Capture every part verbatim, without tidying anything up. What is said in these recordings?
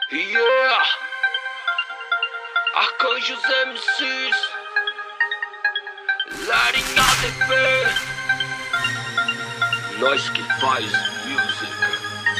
Yeah! Arcanjos M Cs, Larinha T V, nós que faz música.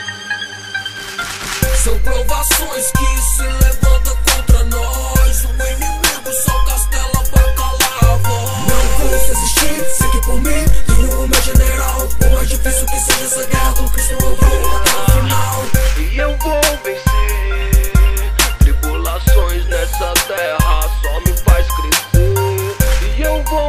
São provações que se levantam contra nós. O inimigo só castela pra calar a voz. Não vou resistir, segue por mim, tenho o meu general. Por mais difícil que seja essa guerra, com Cristo eu vou até o final. E eu vou vencer tribulações nessa terra, só me faz crescer. E eu vou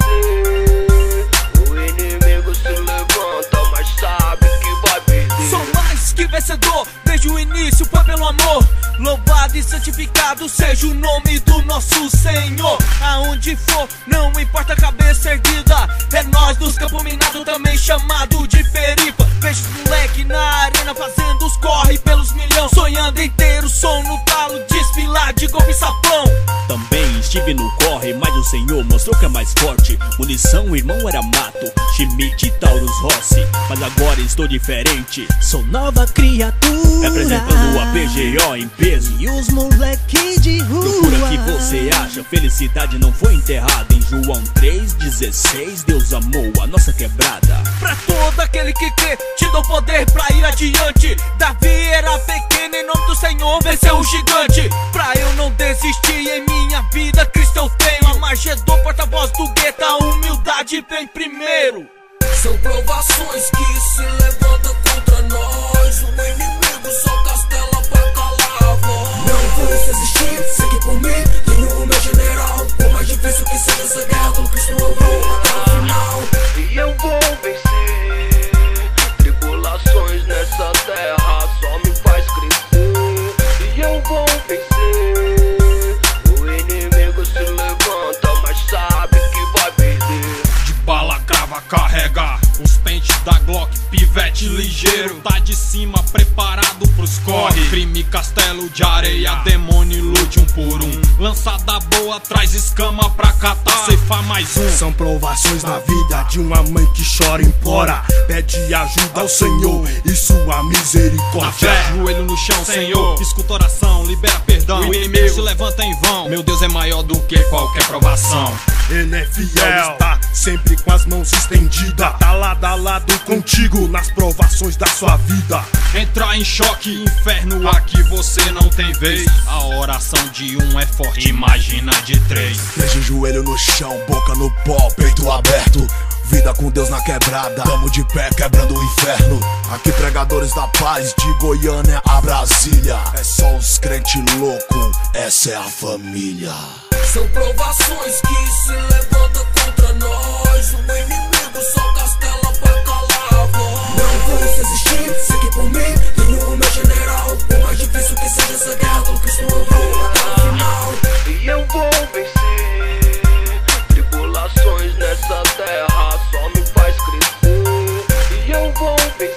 vencer. O inimigo se levanta, mas sabe que vai perder. Sou mais que vencedor, desde o início foi pelo amor. Louvado e santificado seja o nome do nosso Senhor. Aonde for, não importa a cabeça erguida. É nós dos campos minados, também chamado de perifa. Vejo os moleque na arena fazendo os corre pelos milhão, sonhando inteiro, som no talo, desfilar de golpe e sapão. Também estive no corre, mas o Senhor mostrou que é mais forte. Munição, irmão, era mato, Schmidt, Taurus, Rossi. Mas agora estou diferente, sou nova criatura, representando a P G O em peso. E os moleque de rua, procura que você acha, felicidade não foi enterrada. Em João três, dezesseis, Deus amou a nossa quebrada. Pra todo aquele que crê, te dou poder pra ir adiante. Davi era pequeno, em nome do Senhor venceu o gigante. Pra eu não desistir em minha vida, Cristo eu tenho. Amagedon, porta-voz do gueto, a humildade vem primeiro. São provações que se levantam contra nós. O inimigo só castela pra calar a voz. Não vou resistir, segue por mim, tenho o meu general. Por mais difícil que seja essa guerra, com Cristo eu vou até o final. E eu vou vencer tribulações nessa terra, só me faz crescer. E eu vou vencer. O inimigo se levanta, mas sabe que vai perder. De bala crava carrega os pentes da Glock, pivete ligeiro, tá de cima preparado pros corre. Crime, castelo de areia, demônio, lute um por um. Lançada boa, traz escama pra catar, ceifar mais um. São provações na vida de uma mãe que chora e implora, pede ajuda ao Senhor e sua misericórdia. Joelho no chão, Senhor, escuta oração, libera perdão. O inimigo se levanta em vão, meu Deus é maior do que qualquer provação. Ele é fiel, está sempre com as mãos estendidas, tá lado a lado contigo nas provações da sua vida. Entrar em choque, inferno, aqui você não tem vez. A oração de um é forte, imagina de três. Deixa o joelho no chão, boca no pó, peito aberto. Vida com Deus na quebrada, tamo de pé quebrando o inferno. Aqui pregadores da paz, de Goiânia a Brasília. É só os crentes loucos, essa é a família. São provações que se levantam contra nós. O inimigo só castela pra calar a voz. Não vou resistir, segue por mim, tenho o meu general. Por mais difícil que seja essa guerra, com Cristo eu vou até o final. E eu vou vencer tribulações nessa terra, só me faz crescer. E eu vou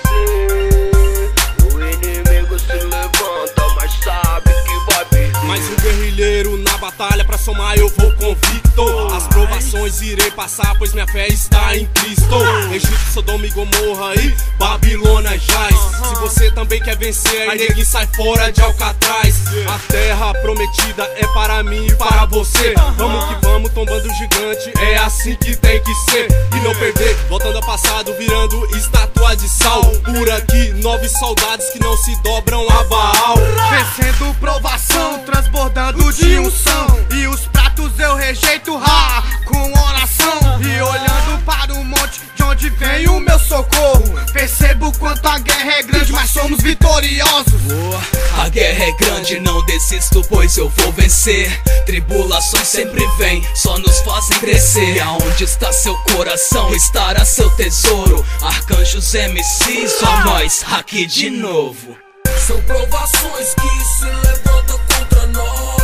vencer. O inimigo se levanta, mas sabe que vai perder. Mais um guerrilheiro na batalha, pra somar eu vou convicto. As provações irei passar, pois minha fé está em Cristo. Egito, Sodoma e Gomorra e Babilônia jaz. Se você também quer vencer, aí neguinho sai fora de Alcatraz. A terra prometida é para mim e para você. Vamos que vamos, tombando o gigante, é assim que tem que ser. E não perder, voltando ao passado, virando estátua de sal. Por aqui, nove soldados que não se dobram a Baal. Vencendo provação, transbordando de unção. E os pratos eu rejeito, ha, com oração. E olhando para o monte de onde vem o meu socorro, percebo quanto a guerra é grande, mas somos vitoriosos. A guerra é grande, não desisto, pois eu vou vencer. Tribulações sempre vêm, só nos fazem crescer. E aonde está seu coração, estará seu tesouro. Arcanjos M Cs, só nós aqui de novo. São provações que se levantam contra nós.